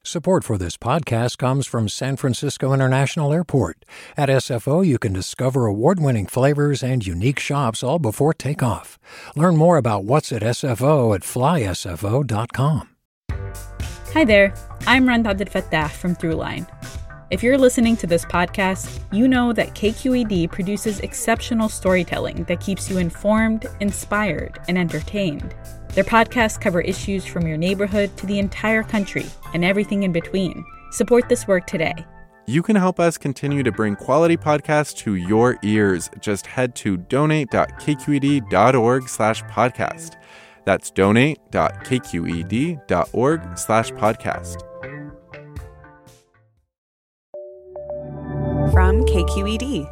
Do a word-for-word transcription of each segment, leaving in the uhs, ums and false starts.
Support for this podcast comes from San Francisco International Airport. At S F O, you can discover award-winning flavors and unique shops all before takeoff. Learn more about what's at S F O at fly S F O dot com. Hi there, I'm Rand Abdelfatah from Throughline. If you're listening to this podcast, you know that K Q E D produces exceptional storytelling that keeps you informed, inspired, and entertained. Their podcasts cover issues from your neighborhood to the entire country and everything in between. Support this work today. You can help us continue to bring quality podcasts to your ears. Just head to donate.kqed.org slash podcast. That's donate.kqed.org slash podcast. From K Q E D.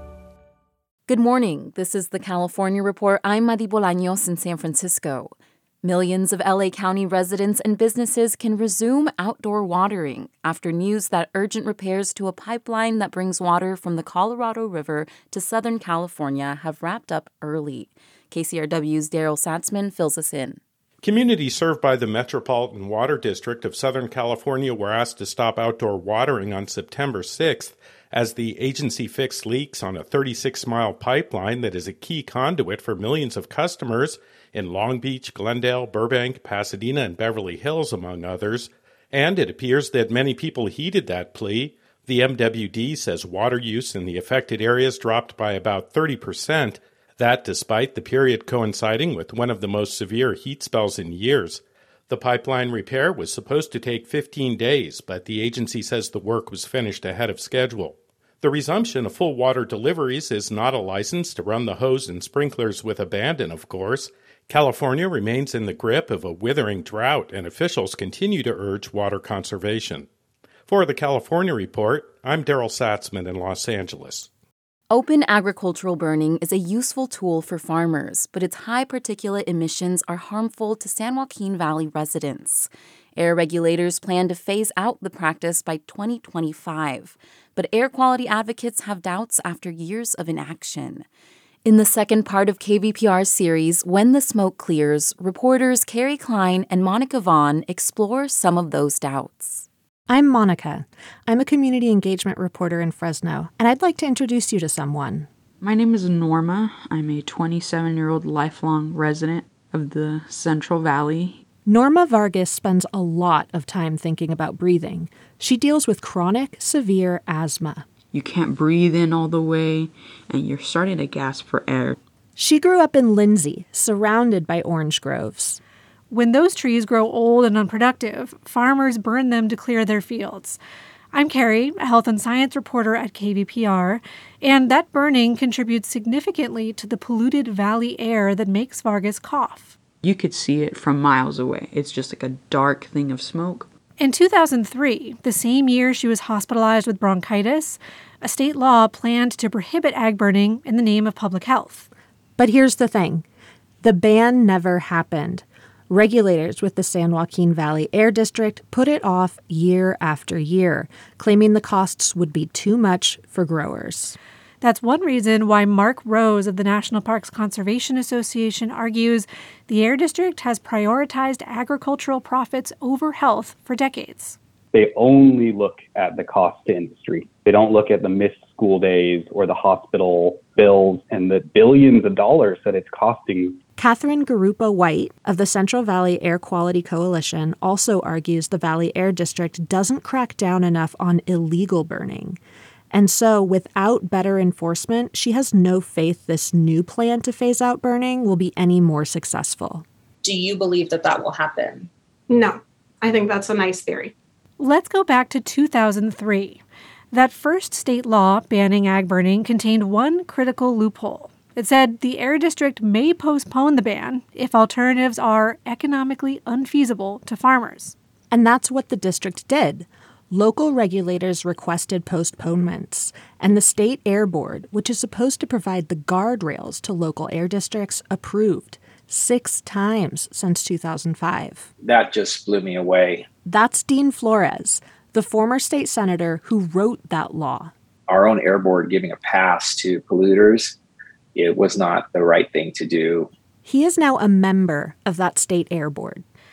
Good morning. This is the California Report. I'm Madi Bolaños in San Francisco. Millions of L A County residents and businesses can resume outdoor watering after news that urgent repairs to a pipeline that brings water from the Colorado River to Southern California have wrapped up early. K C R W's Daryl Satzman fills us in. Communities served by the Metropolitan Water District of Southern California were asked to stop outdoor watering on September sixth as the agency fixed leaks on a thirty-six mile pipeline that is a key conduit for millions of customers in Long Beach, Glendale, Burbank, Pasadena, and Beverly Hills, among others. And it appears that many people heeded that plea. The M W D says water use in the affected areas dropped by about thirty percent. That despite the period coinciding with one of the most severe heat spells in years. The pipeline repair was supposed to take fifteen days, but the agency says the work was finished ahead of schedule. The resumption of full water deliveries is not a license to run the hose and sprinklers with abandon, of course. California remains in the grip of a withering drought, and officials continue to urge water conservation. For the California Report, I'm Daryl Satzman in Los Angeles. Open agricultural burning is a useful tool for farmers, but its high particulate emissions are harmful to San Joaquin Valley residents. Air regulators plan to phase out the practice by twenty twenty-five, but air quality advocates have doubts after years of inaction. In the second part of K V P R's series, When the Smoke Clears, reporters Carrie Klein and Monica Vaughn explore some of those doubts. I'm Monica. I'm a community engagement reporter in Fresno, and I'd like to introduce you to someone. My name is Norma. I'm a twenty-seven-year-old lifelong resident of the Central Valley. Norma Vargas spends a lot of time thinking about breathing. She deals with chronic, severe asthma. You can't breathe in all the way, and you're starting to gasp for air. She grew up in Lindsay, surrounded by orange groves. When those trees grow old and unproductive, farmers burn them to clear their fields. I'm Carrie, a health and science reporter at K V P R, and that burning contributes significantly to the polluted valley air that makes Vargas cough. You could see it from miles away. It's just like a dark thing of smoke. In two thousand three, the same year she was hospitalized with bronchitis, a state law planned to prohibit ag burning in the name of public health. But here's the thing. The ban never happened. Regulators with the San Joaquin Valley Air District put it off year after year, claiming the costs would be too much for growers. That's one reason why Mark Rose of the National Parks Conservation Association argues the Air District has prioritized agricultural profits over health for decades. They only look at the cost to industry. They don't look at the missed school days or the hospital bills and the billions of dollars that it's costing. Catherine Garupa White of the Central Valley Air Quality Coalition also argues the Valley Air District doesn't crack down enough on illegal burning. And so, without better enforcement, she has no faith this new plan to phase out burning will be any more successful. Do you believe that that will happen? No, I think that's a nice theory. Let's go back to two thousand three. That first state law banning ag burning contained one critical loophole. It said the Air District may postpone the ban if alternatives are economically unfeasible to farmers. And that's what the district did. Local regulators requested postponements, and the State Air Board, which is supposed to provide the guardrails to local air districts, approved six times since two thousand five. That just blew me away. That's Dean Flores, the former state senator who wrote that law. Our own air board giving a pass to polluters, it was not the right thing to do. He is now a member of that state air board.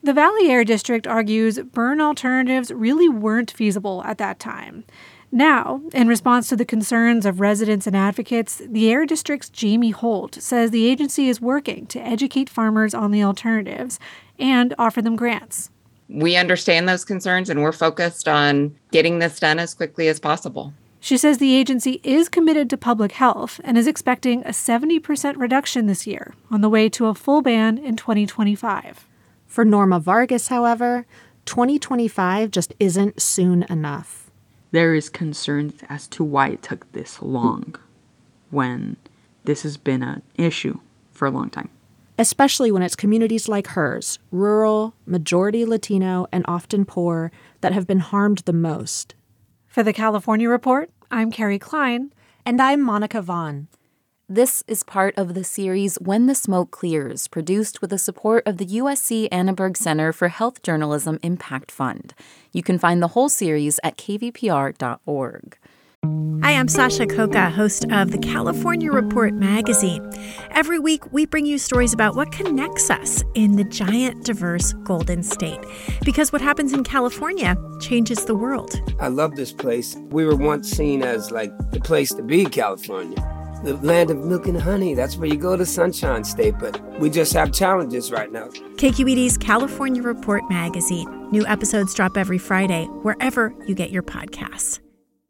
The Valley Air District argues burn alternatives really weren't feasible at that time. Now, in response to the concerns of residents and advocates, the Air District's Jamie Holt says the agency is working to educate farmers on the alternatives and offer them grants. We understand those concerns and we're focused on getting this done as quickly as possible. She says the agency is committed to public health and is expecting a seventy percent reduction this year on the way to a full ban in twenty twenty-five. For Norma Vargas, however, twenty twenty-five just isn't soon enough. There is concerns as to why it took this long when this has been an issue for a long time. Especially when it's communities like hers, rural, majority Latino, and often poor, that have been harmed the most. For the California Report, I'm Carrie Klein. And I'm Monica Vaughn. This is part of the series When the Smoke Clears, produced with the support of the U S C Annenberg Center for Health Journalism Impact Fund. You can find the whole series at k v p r dot org. Hi, I'm Sasha Koka, host of the California Report magazine. Every week, we bring you stories about what connects us in the giant, diverse Golden State. Because what happens in California changes the world. I love this place. We were once seen as, like, the place to be, California. The land of milk and honey. That's where you go to Sunshine State, but we just have challenges right now. K Q E D's California Report magazine. New episodes drop every Friday, wherever you get your podcasts.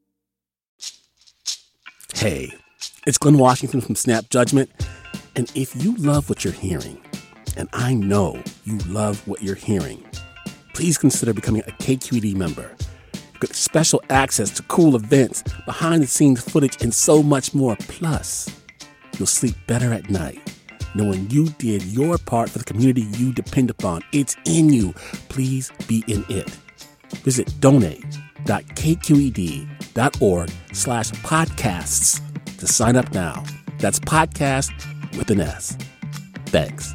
Hey, it's Glenn Washington from Snap Judgment. And if you love what you're hearing, and I know you love what you're hearing, please consider becoming a K Q E D member. Get special access to cool events, behind-the-scenes footage, and so much more. Plus, you'll sleep better at night knowing you did your part for the community you depend upon. It's in you. Please be in it. Visit donate.kqed.org slash podcasts to sign up now. That's podcast with an S. Thanks.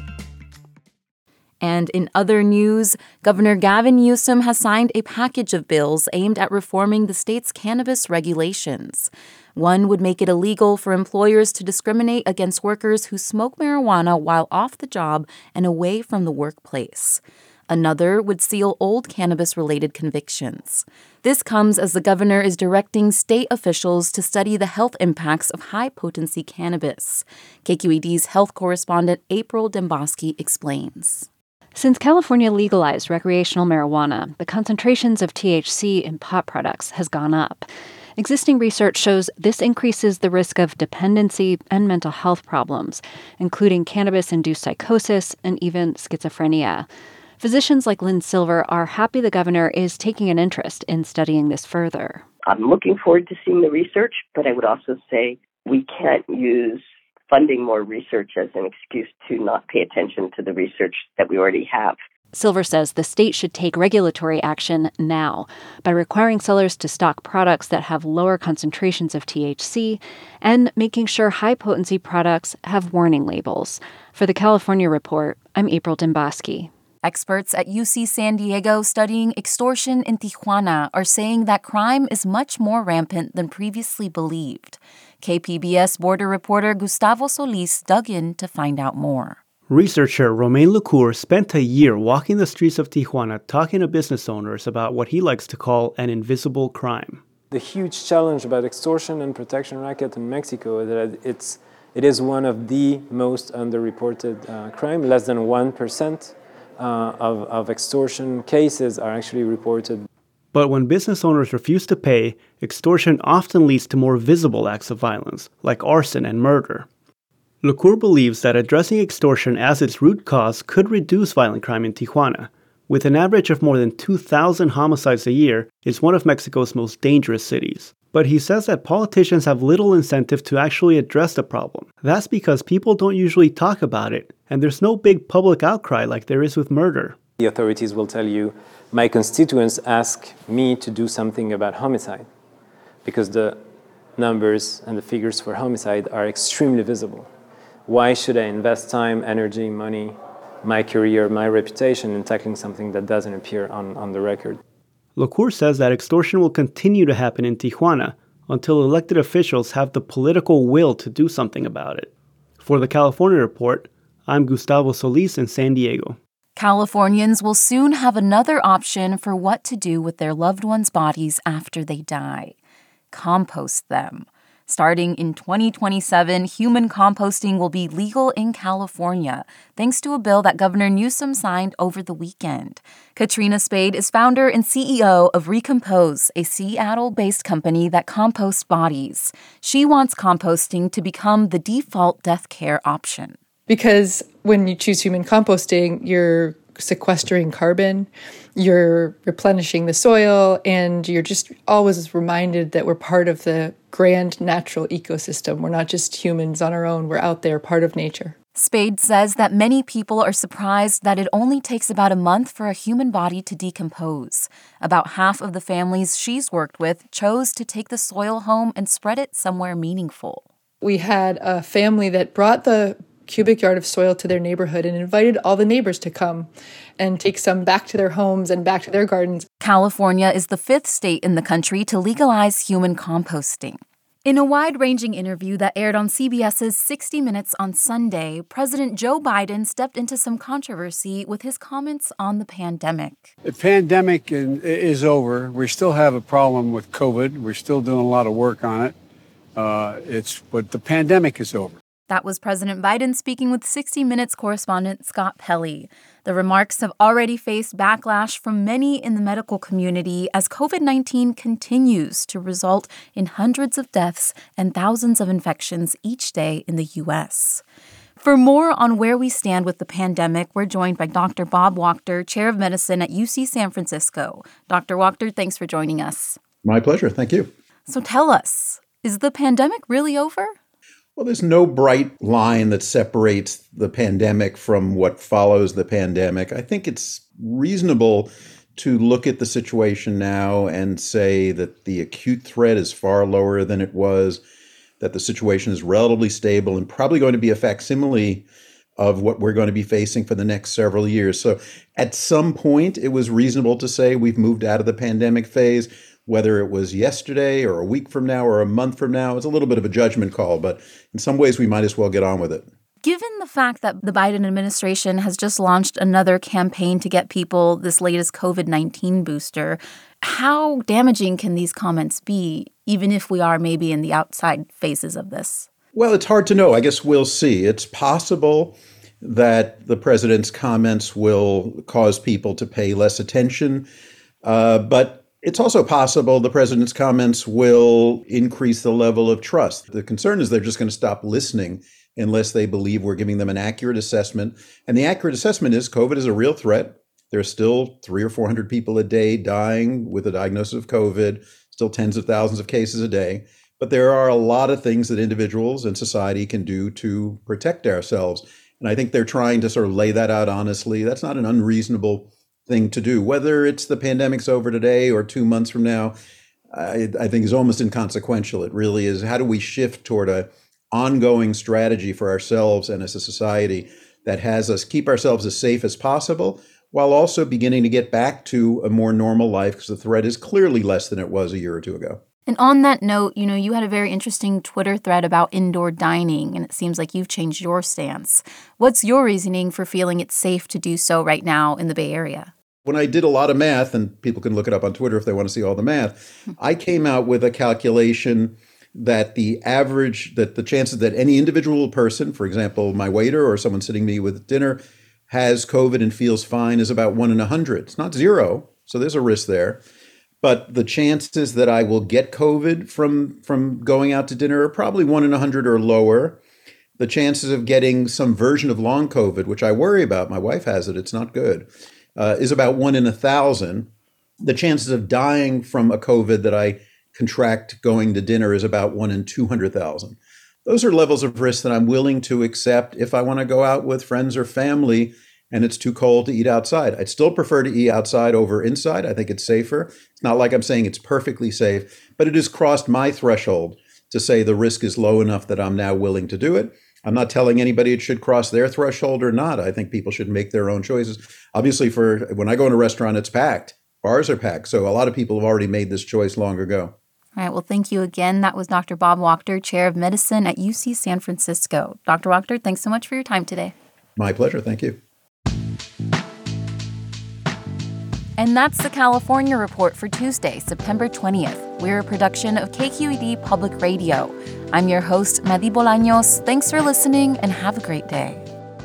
And in other news, Governor Gavin Newsom has signed a package of bills aimed at reforming the state's cannabis regulations. One would make it illegal for employers to discriminate against workers who smoke marijuana while off the job and away from the workplace. Another would seal old cannabis-related convictions. This comes as the governor is directing state officials to study the health impacts of high-potency cannabis. K Q E D's health correspondent April Dembosky explains. Since California legalized recreational marijuana, the concentrations of T H C in pot products has gone up. Existing research shows this increases the risk of dependency and mental health problems, including cannabis-induced psychosis and even schizophrenia. Physicians like Lynn Silver are happy the governor is taking an interest in studying this further. I'm looking forward to seeing the research, but I would also say we can't use funding more research as an excuse to not pay attention to the research that we already have. Silver says the state should take regulatory action now by requiring sellers to stock products that have lower concentrations of T H C and making sure high-potency products have warning labels. For the California Report, I'm April Dembosky. Experts at U C San Diego studying extortion in Tijuana are saying that crime is much more rampant than previously believed. K P B S border reporter Gustavo Solis dug in to find out more. Researcher Romain Lecour spent a year walking the streets of Tijuana talking to business owners about what he likes to call an invisible crime. The huge challenge about extortion and protection racket in Mexico is that it's, it is one of the most underreported uh, crime. Less than one percent uh, of, of extortion cases are actually reported. But when business owners refuse to pay, extortion often leads to more visible acts of violence, like arson and murder. Lecour believes that addressing extortion as its root cause could reduce violent crime in Tijuana. With an average of more than two thousand homicides a year, it's one of Mexico's most dangerous cities. But he says that politicians have little incentive to actually address the problem. That's because people don't usually talk about it, and there's no big public outcry like there is with murder. The authorities will tell you, my constituents ask me to do something about homicide, because the numbers and the figures for homicide are extremely visible. Why should I invest time, energy, money, my career, my reputation in tackling something that doesn't appear on, on the record? Lecour says that extortion will continue to happen in Tijuana until elected officials have the political will to do something about it. For the California Report, I'm Gustavo Solis in San Diego. Californians will soon have another option for what to do with their loved ones' bodies after they die: compost them. Starting in twenty twenty-seven, human composting will be legal in California, thanks to a bill that Governor Newsom signed over the weekend. Katrina Spade is founder and C E O of Recompose, a Seattle-based company that composts bodies. She wants composting to become the default death care option. Because when you choose human composting, you're sequestering carbon, you're replenishing the soil, and you're just always reminded that we're part of the grand natural ecosystem. We're not just humans on our own. We're out there, part of nature. Spade says that many people are surprised that it only takes about a month for a human body to decompose. About half of the families she's worked with chose to take the soil home and spread it somewhere meaningful. We had a family that brought the cubic yard of soil to their neighborhood and invited all the neighbors to come and take some back to their homes and back to their gardens. California is the fifth state in the country to legalize human composting. In a wide-ranging interview that aired on CBS's sixty minutes on Sunday, President Joe Biden stepped into some controversy with his comments on the pandemic. The pandemic is over. We still have a problem with COVID. We're still doing a lot of work on it. Uh, it's but the pandemic is over. That was President Biden speaking with sixty minutes correspondent Scott Pelley. The remarks have already faced backlash from many in the medical community as COVID nineteen continues to result in hundreds of deaths and thousands of infections each day in the U S. For more on where we stand with the pandemic, we're joined by Doctor Bob Wachter, Chair of Medicine at U C San Francisco. Doctor Wachter, thanks for joining us. My pleasure. Thank you. So tell us, is the pandemic really over? Well, there's no bright line that separates the pandemic from what follows the pandemic. I think it's reasonable to look at the situation now and say that the acute threat is far lower than it was, that the situation is relatively stable and probably going to be a facsimile of what we're going to be facing for the next several years. So at some point, it was reasonable to say we've moved out of the pandemic phase. Whether it was yesterday or a week from now or a month from now, it's a little bit of a judgment call, but in some ways we might as well get on with it. Given the fact that the Biden administration has just launched another campaign to get people this latest COVID nineteen booster, how damaging can these comments be, even if we are maybe in the outside phases of this? Well, it's hard to know. I guess we'll see. It's possible that the president's comments will cause people to pay less attention, uh, but it's also possible the president's comments will increase the level of trust. The concern is they're just going to stop listening unless they believe we're giving them an accurate assessment. And the accurate assessment is COVID is a real threat. There's still three or four hundred people a day dying with a diagnosis of COVID, still tens of thousands of cases a day. But there are a lot of things that individuals and society can do to protect ourselves. And I think they're trying to sort of lay that out honestly. That's not an unreasonable thing to do. Whether it's the pandemic's over today or two months from now, I, I think is almost inconsequential. It really is. How do we shift toward a ongoing strategy for ourselves and as a society that has us keep ourselves as safe as possible while also beginning to get back to a more normal life, because the threat is clearly less than it was a year or two ago. And on that note, you know, you had a very interesting Twitter thread about indoor dining, and it seems like you've changed your stance. What's your reasoning for feeling it's safe to do so right now in the Bay Area? When I did a lot of math, and people can look it up on Twitter if they want to see all the math, I came out with a calculation that the average, that the chances that any individual person, for example, my waiter or someone sitting me with dinner, has COVID and feels fine is about one in a hundred. It's not zero, so there's a risk there. But the chances that I will get COVID from, from going out to dinner are probably one in a hundred or lower. The chances of getting some version of long COVID, which I worry about, my wife has it, it's not good, uh, is about one in a thousand. The chances of dying from a COVID that I contract going to dinner is about one in two hundred thousand. Those are levels of risk that I'm willing to accept if I want to go out with friends or family and it's too cold to eat outside. I'd still prefer to eat outside over inside. I think it's safer. It's not like I'm saying it's perfectly safe, but it has crossed my threshold to say the risk is low enough that I'm now willing to do it. I'm not telling anybody it should cross their threshold or not. I think people should make their own choices. Obviously, for when I go in a restaurant, it's packed. Bars are packed. So a lot of people have already made this choice long ago. All right. Well, thank you again. That was Doctor Bob Wachter, Chair of Medicine at U C San Francisco. Doctor Wachter, thanks so much for your time today. My pleasure. Thank you. And that's the California Report for Tuesday, September twentieth. We're a production of K Q E D Public Radio. I'm your host, Madi Bolaños. Thanks for listening and have a great day.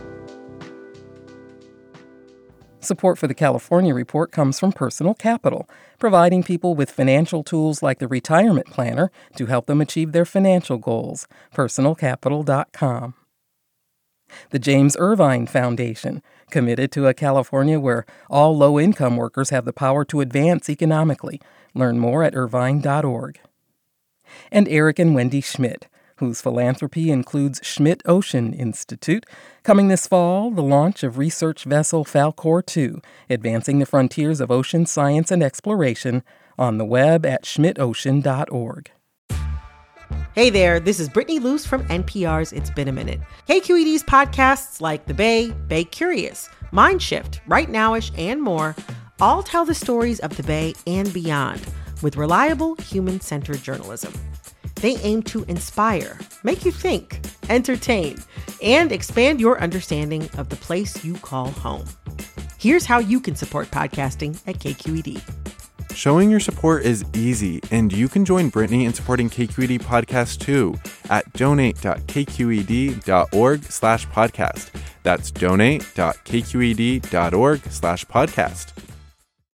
Support for the California Report comes from Personal Capital, providing people with financial tools like the Retirement Planner to help them achieve their financial goals. personal capital dot com. The James Irvine Foundation, committed to a California where all low-income workers have the power to advance economically. Learn more at irvine dot org. And Eric and Wendy Schmidt, whose philanthropy includes Schmidt Ocean Institute. Coming this fall, the launch of research vessel Falkor two, advancing the frontiers of ocean science and exploration, on the web at schmidt ocean dot org. Hey there, this is Brittany Luce from N P R's It's Been a Minute. K Q E D's podcasts like The Bay, Bay Curious, Mindshift, Right Nowish, and more all tell the stories of the Bay and beyond with reliable, human-centered journalism. They aim to inspire, make you think, entertain, and expand your understanding of the place you call home. Here's how you can support podcasting at K Q E D. Showing your support is easy, and you can join Brittany in supporting K Q E D Podcast too at donate dot k q e d dot org slash podcast. That's donate dot k q e d dot org slash podcast.